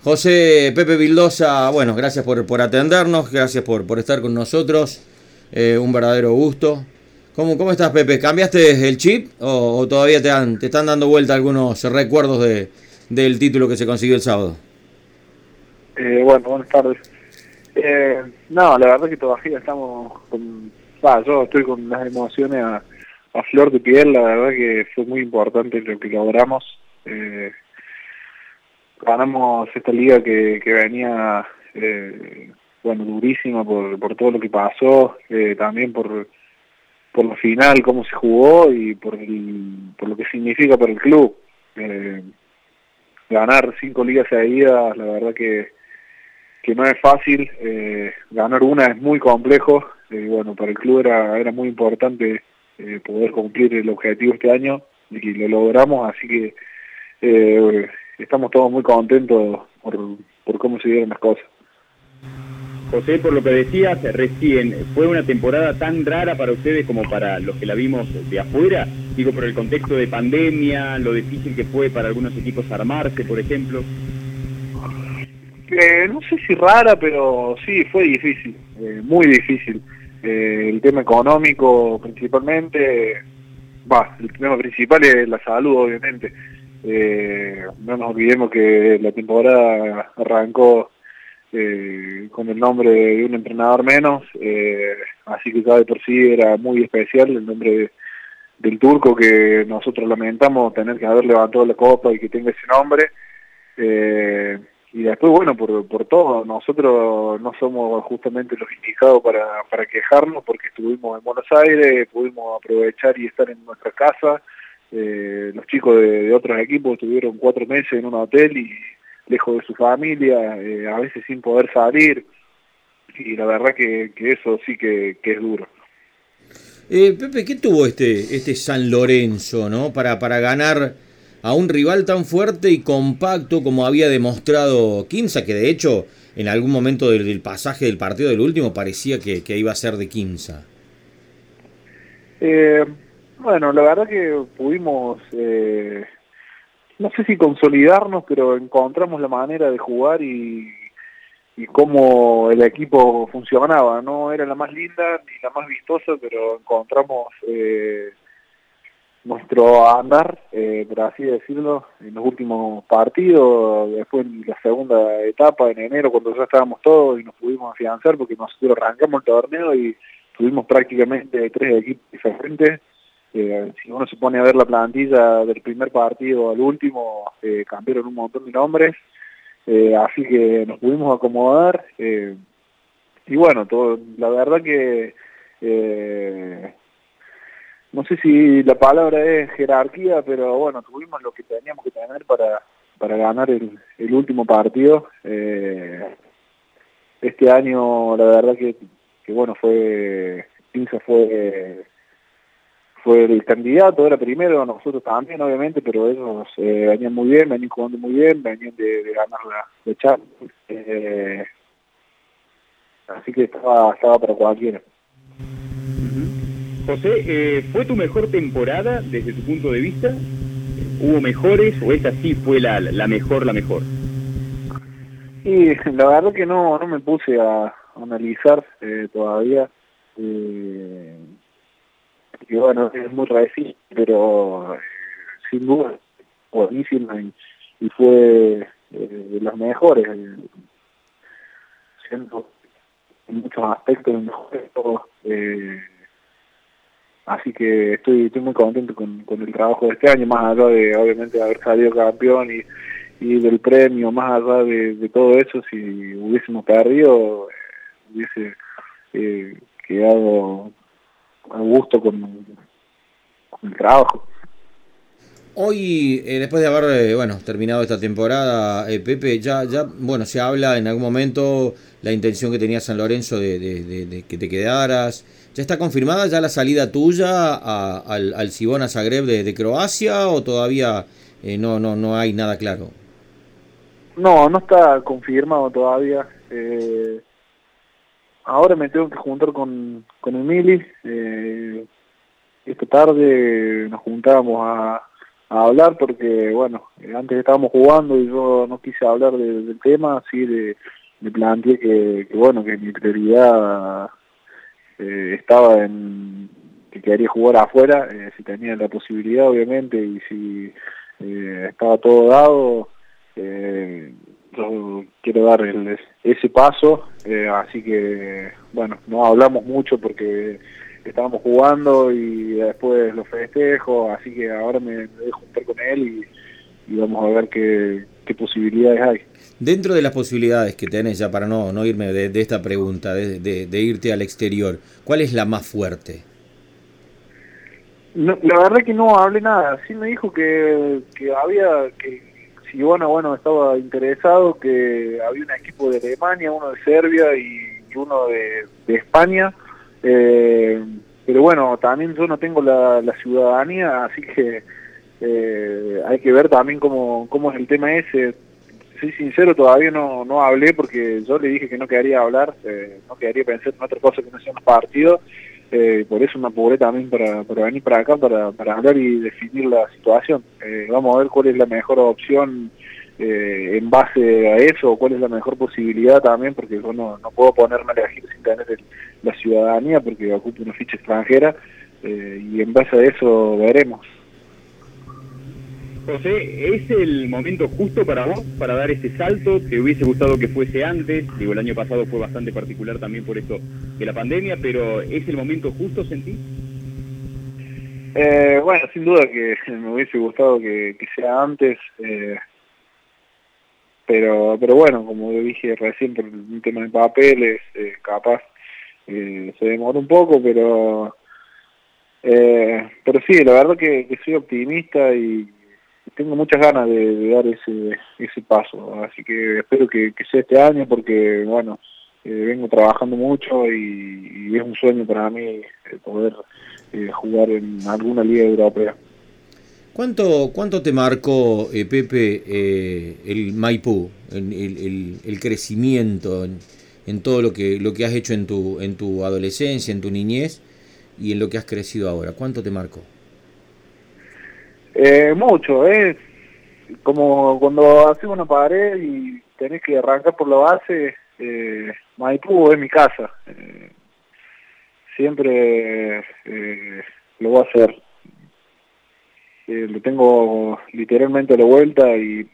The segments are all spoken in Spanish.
José Pepe Vildosa, bueno, gracias por atendernos, gracias por estar con nosotros, un verdadero gusto. ¿Cómo estás, Pepe? ¿Cambiaste el chip o todavía te están dando vuelta algunos recuerdos del título que se consiguió el sábado? Bueno, buenas tardes. No, la verdad que todavía estamos con... yo estoy con las emociones a flor de piel. La verdad que fue muy importante lo que logramos. Ganamos esta liga que venía, bueno, durísima por todo lo que pasó, también por la final, cómo se jugó y por lo que significa para el club. Eh, Ganar 5 ligas seguidas, la verdad que no es fácil. Ganar una es muy complejo. Bueno, para el club era muy importante poder cumplir el objetivo este año y lo logramos, así que estamos todos muy contentos por cómo se dieron las cosas. José, por lo que decías recién, ¿fue una temporada tan rara para ustedes como para los que la vimos de afuera? Digo, por el contexto de pandemia, lo difícil que fue para algunos equipos armarse, por ejemplo. No sé si rara, pero sí, fue difícil, muy difícil. El tema económico principalmente, el tema principal es la salud, obviamente. No nos olvidemos que la temporada arrancó con el nombre de un entrenador menos, así que ya de por sí era muy especial el nombre del turco, que nosotros lamentamos tener que haber levantado la copa y que tenga ese nombre. Y después, bueno, por todo, nosotros no somos justamente los indicados para quejarnos, porque estuvimos en Buenos Aires, pudimos aprovechar y estar en nuestra casa. Los chicos de otros equipos estuvieron 4 meses en un hotel y lejos de su familia, a veces sin poder salir, y la verdad que eso sí que es duro. Pepe, ¿qué tuvo este San Lorenzo, ¿no? Para ganar a un rival tan fuerte y compacto como había demostrado Quimsa, que de hecho en algún momento del pasaje del partido del último parecía que iba a ser de Quimsa? Bueno, la verdad que pudimos, no sé si consolidarnos, pero encontramos la manera de jugar y cómo el equipo funcionaba. No era la más linda ni la más vistosa, pero encontramos nuestro andar, por así decirlo, en los últimos partidos. Después en la segunda etapa, en enero, cuando ya estábamos todos y nos pudimos afianzar, porque nosotros arrancamos el torneo y tuvimos prácticamente 3 equipos diferentes. Si uno se pone a ver la plantilla del primer partido al último, cambiaron un montón de nombres, así que nos pudimos acomodar, y bueno, la verdad que no sé si la palabra es jerarquía, pero bueno, tuvimos lo que teníamos que tener para ganar el último partido. Este año la verdad que bueno, Pinza fue el candidato, era primero, nosotros también obviamente, pero ellos venían muy bien, venían jugando muy bien, venían de ganar la Champions, así que estaba para cualquiera. José, ¿fue tu mejor temporada desde tu punto de vista? ¿Hubo mejores o esta sí fue la mejor, la mejor? Y la verdad que no me puse a analizar todavía, que bueno, es muy reciente, pero sin duda buenísima y fue de las mejores, siento en muchos aspectos el mejor. Así que estoy muy contento con el trabajo de este año, más allá de obviamente haber salido campeón y del premio, más allá de todo eso. Si hubiésemos perdido, hubiese quedado a gusto con el trabajo. Hoy, después de haber bueno, terminado esta temporada, Pepe, bueno, se habla en algún momento la intención que tenía San Lorenzo de que te quedaras. ¿Ya está confirmada ya la salida tuya al Cibona Zagreb de Croacia o todavía no hay nada claro? No está confirmado todavía. Ahora me tengo que juntar con Emily. Esta tarde nos juntábamos a hablar porque, bueno, antes estábamos jugando y yo no quise hablar del tema, así me planteé que, bueno, que mi prioridad estaba en que quería jugar afuera, si tenía la posibilidad, obviamente, y si estaba todo dado, yo quiero dar ese paso, así que, bueno, no hablamos mucho porque estábamos jugando y después los festejos, así que ahora me voy a juntar con él y vamos a ver qué posibilidades hay. Dentro de las posibilidades que tenés, ya para no irme de esta pregunta, de irte al exterior, ¿cuál es la más fuerte? No, la verdad que no hablé nada, sí me dijo que había, que si bueno, estaba interesado, que había un equipo de Alemania, uno de Serbia y uno de España, pero bueno, también yo no tengo la ciudadanía, así que hay que ver también cómo es el tema ese. Soy sincero, todavía no hablé porque yo le dije que no quedaría hablar, no quedaría pensar en otra cosa que no sean los partidos, por eso me apuré también para venir para acá, para hablar y definir la situación. Vamos a ver cuál es la mejor opción en base a eso, o cuál es la mejor posibilidad también, porque yo no puedo ponerme a elegir sin tener la ciudadanía, porque ocupo una ficha extranjera, y en base a eso veremos. José, ¿es el momento justo para vos, para dar ese salto? ¿Te hubiese gustado que fuese antes? Digo, el año pasado fue bastante particular también por esto de la pandemia, pero ¿es el momento justo, sentís? Bueno, sin duda que me hubiese gustado que sea antes, pero bueno, como dije recién, por un tema de papeles, capaz se demora un poco, pero sí, la verdad que soy optimista y tengo muchas ganas de dar ese paso, así que espero que sea este año porque, bueno, vengo trabajando mucho y es un sueño para mí poder jugar en alguna liga europea. ¿Cuánto te marcó, Pepe, el Maipú, el crecimiento en todo lo que has hecho en tu adolescencia, en tu niñez y en lo que has crecido ahora? ¿Cuánto te marcó? Mucho, como cuando haces una pared y tenés que arrancar por la base, Maipú es mi casa, siempre lo voy a hacer. Lo tengo literalmente a la vuelta y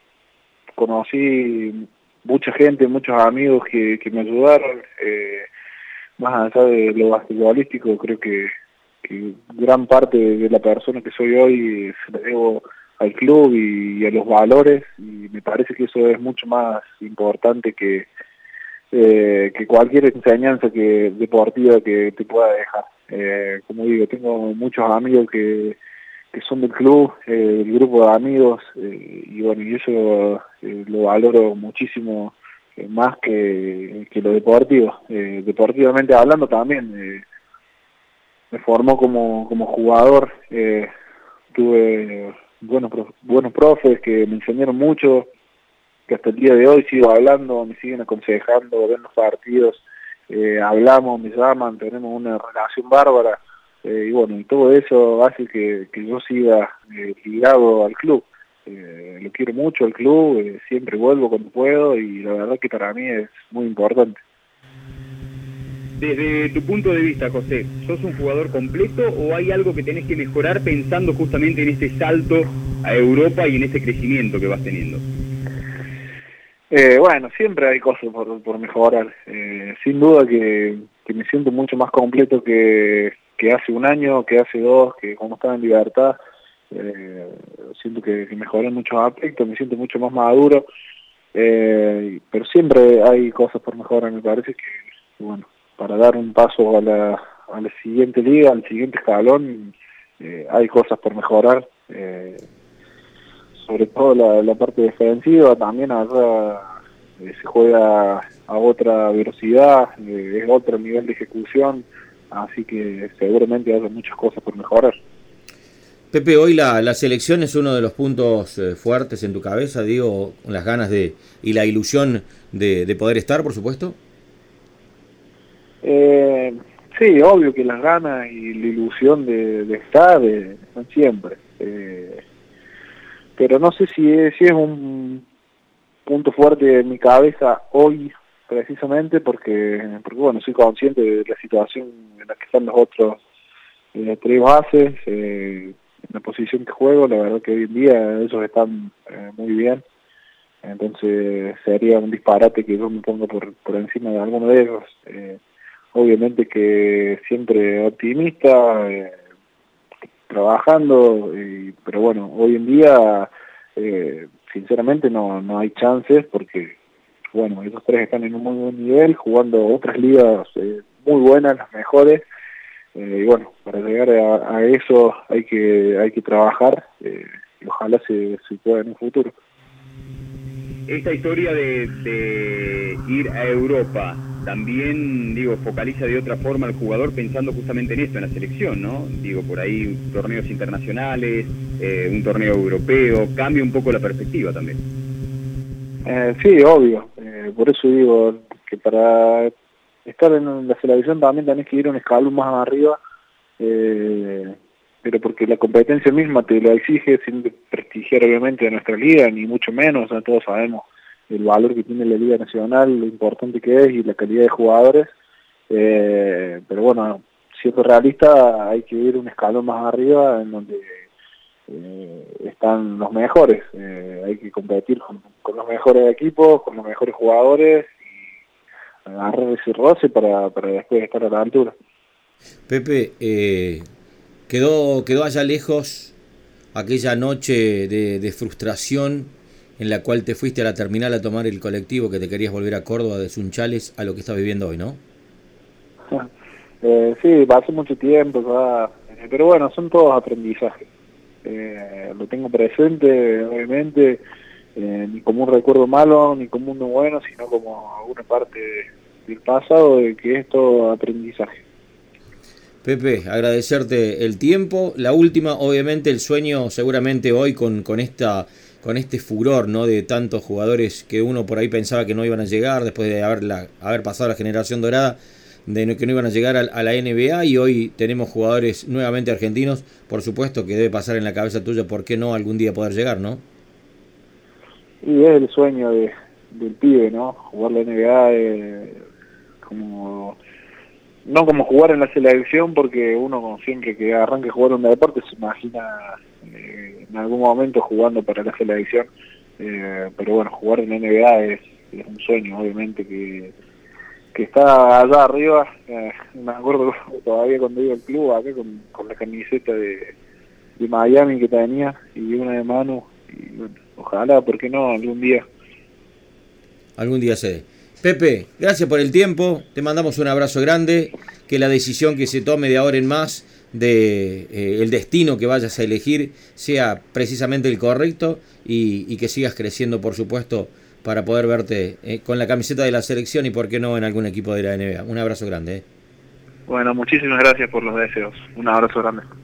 conocí mucha gente, muchos amigos que me ayudaron, más allá de lo basquetbolístico, creo que gran parte de la persona que soy hoy se la debo al club y a los valores, y me parece que eso es mucho más importante que cualquier enseñanza deportiva que te pueda dejar. Como digo, tengo muchos amigos que son del club, el grupo de amigos, y bueno, y eso lo valoro muchísimo, más que lo deportivo. Deportivamente hablando también, me formó como jugador, tuve buenos profes que me enseñaron mucho, que hasta el día de hoy sigo hablando, me siguen aconsejando, ven los partidos, hablamos, me llaman, tenemos una relación bárbara, y bueno, y todo eso hace que yo siga ligado al club. Lo quiero mucho al club, siempre vuelvo cuando puedo y la verdad que para mí es muy importante. Desde tu punto de vista, José, ¿sos un jugador completo o hay algo que tenés que mejorar pensando justamente en este salto a Europa y en ese crecimiento que vas teniendo? Bueno, siempre hay cosas por mejorar. Sin duda que me siento mucho más completo que hace un año, que hace dos, que cuando estaba en Libertad. Siento que mejoré en muchos aspectos, me siento mucho más maduro, pero siempre hay cosas por mejorar. Me parece que, bueno, para dar un paso a la siguiente liga, al siguiente escalón, hay cosas por mejorar, sobre todo la parte defensiva. También allá se juega a otra velocidad, es otro nivel de ejecución, así que seguramente hay muchas cosas por mejorar. Pepe, hoy la selección es uno de los puntos fuertes en tu cabeza, digo, con las ganas y la ilusión de poder estar, por supuesto. Sí, obvio que las ganas y la ilusión de estar están siempre. pero no sé si es un punto fuerte en mi cabeza hoy precisamente porque bueno, soy consciente de la situación en la que están los otros tres bases, en la posición que juego, la verdad que hoy en día ellos están muy bien, entonces sería un disparate que yo me ponga por encima de alguno de ellos. Obviamente que siempre optimista, trabajando, pero bueno, hoy en día sinceramente no hay chances porque bueno, esos tres están en un muy buen nivel, jugando otras ligas muy buenas, las mejores, y bueno, para llegar a eso hay que trabajar, y ojalá se pueda en un futuro. Esta historia de ir a Europa también, digo, focaliza de otra forma al jugador pensando justamente en esto, en la selección, ¿no? Digo, por ahí torneos internacionales, un torneo europeo, cambia un poco la perspectiva también. Sí, obvio, por eso digo que para estar en la selección también tenés que ir un escalón más arriba, pero porque la competencia misma te lo exige sin prestigiar obviamente a nuestra liga, ni mucho menos, o sea, todos sabemos el valor que tiene la Liga Nacional, lo importante que es y la calidad de jugadores, pero bueno, siendo realista hay que ir un escalón más arriba en donde están los mejores, hay que competir con los mejores equipos, con los mejores jugadores y agarrar ese roce para después estar a la altura. Pepe, quedó allá lejos aquella noche de frustración en la cual te fuiste a la terminal a tomar el colectivo que te querías volver a Córdoba de Sunchales a lo que estás viviendo hoy, ¿no? Sí, pasó mucho tiempo, pero bueno, son todos aprendizajes. Lo tengo presente, obviamente, ni como un recuerdo malo, ni como uno bueno, sino como alguna parte del pasado de que es todo aprendizaje. Pepe, agradecerte el tiempo. La última, obviamente, el sueño seguramente hoy con este furor, ¿no? De tantos jugadores que uno por ahí pensaba que no iban a llegar después de haber pasado la generación dorada, que no iban a llegar a la NBA, y hoy tenemos jugadores nuevamente argentinos. Por supuesto que debe pasar en la cabeza tuya por qué no algún día poder llegar, ¿no? Y es el sueño del pibe, ¿no? Jugar la NBA no como jugar en la selección, porque uno siempre que arranque a jugar un deporte se imagina en algún momento jugando para la selección, pero bueno, jugar en la NBA es un sueño, obviamente, que está allá arriba. Me acuerdo todavía cuando iba al club acá con la camiseta de Miami que tenía y una de mano, y bueno, ojalá, ¿por qué no? Algún día se dé. Pepe, gracias por el tiempo, te mandamos un abrazo grande, que la decisión que se tome de ahora en más, el destino que vayas a elegir, sea precisamente el correcto, y que sigas creciendo, por supuesto, para poder verte con la camiseta de la selección y por qué no en algún equipo de la NBA. Un abrazo grande. Bueno, muchísimas gracias por los deseos. Un abrazo grande.